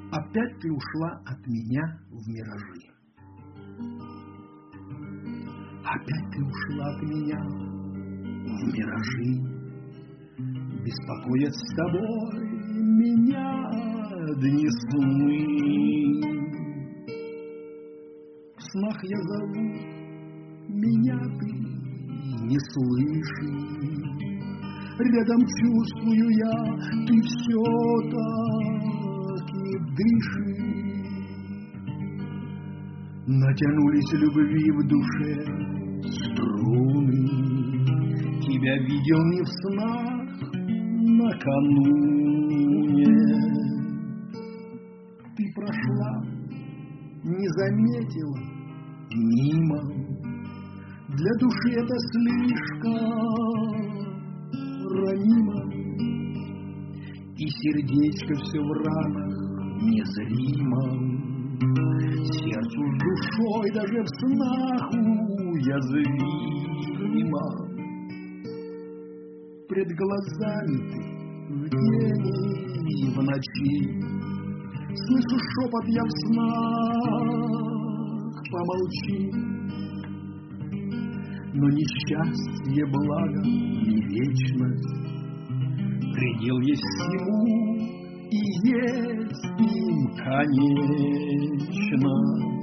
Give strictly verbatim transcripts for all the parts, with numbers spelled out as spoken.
Опять ты ушла от меня в миражи. Опять ты ушла от меня в миражи. Беспокоят с тобой меня дни сны. В снах я зову, меня ты не слышишь. Рядом чувствую я, ты все так и дышишь. Натянулись любви в душе струны. Тебя видел не в снах накануне. Ты прошла, не заметила, мимо. Для души это слишком ранимо. И сердечко все в ранах незримо. Сердцу с душой даже в снах уязвимо. Пред глазами ты в день и в ночи. Слышу шепот я в снах, помолчи. Но несчастье, благо, не вечность. Предел есть всему, и есть им конечно.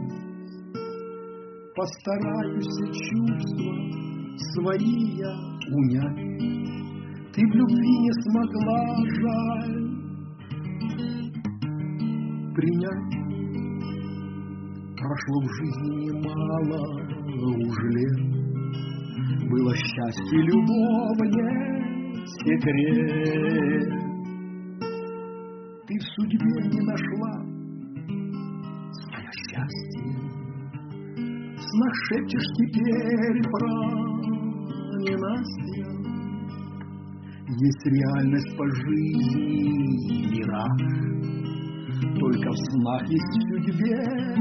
Постараюсь чувства свои я унять. Ты в любви не смогла, жаль, принять. Прошло в жизни немало уж лет. Было счастье, любовь, не секрет. Ты в судьбе не нашла свое счастье. В снах шепчешь теперь про ненастье. Есть реальность по жизни, мираж. Только в снах есть в судьбе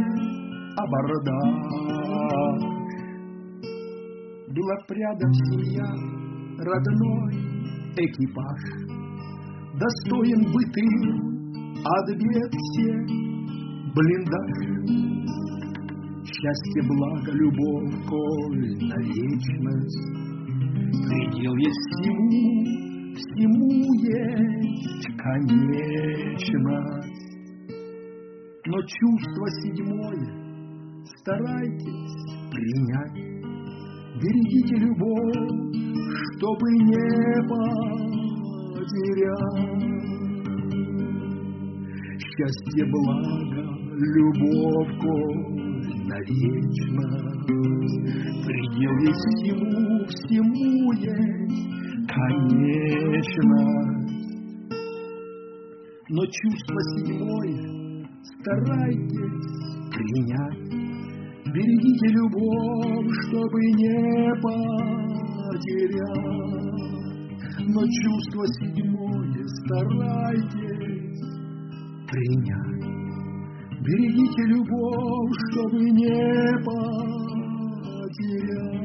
абордаж. Была рядом семья, родной экипаж. Достоин бы ты от бед все блиндаж. Счастье, благо, любовь, коль на вечность. Предел есть всему, всему есть конечность. Но чувство седьмое старайтесь принять. Берегите любовь, чтобы не потерять. Счастье, благо, любовь, коль на вечность. Предел есть всему, всему есть конечность. Но чувство седьмое старайтесь принять. Берегите любовь, чтобы не потерять. Но чувство седьмое старайтесь принять. Берегите любовь, чтобы не потерять.